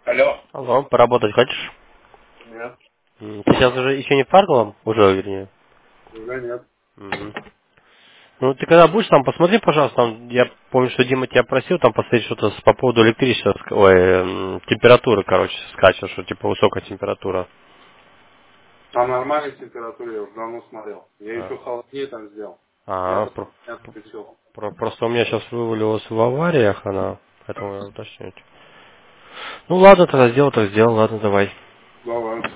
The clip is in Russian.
Алло. Алло, поработать хочешь? Нет, Ты сейчас уже еще не в Фарговом? Уже, вернее. уже нет. Мгм. Ну, ты когда будешь там, посмотри, пожалуйста, там, я помню, что Дима тебя просил там посмотреть что-то по поводу электричества, температуры, короче, скачет, что типа высокая температура. Там нормальной температуре я уже давно смотрел. Я А, еще холоднее там сделал. Я а, это не отключил. просто у меня сейчас вывалилась в авариях она, поэтому я уточню. Ну ладно, тогда сделал, так сделал, ладно, давай. Давай.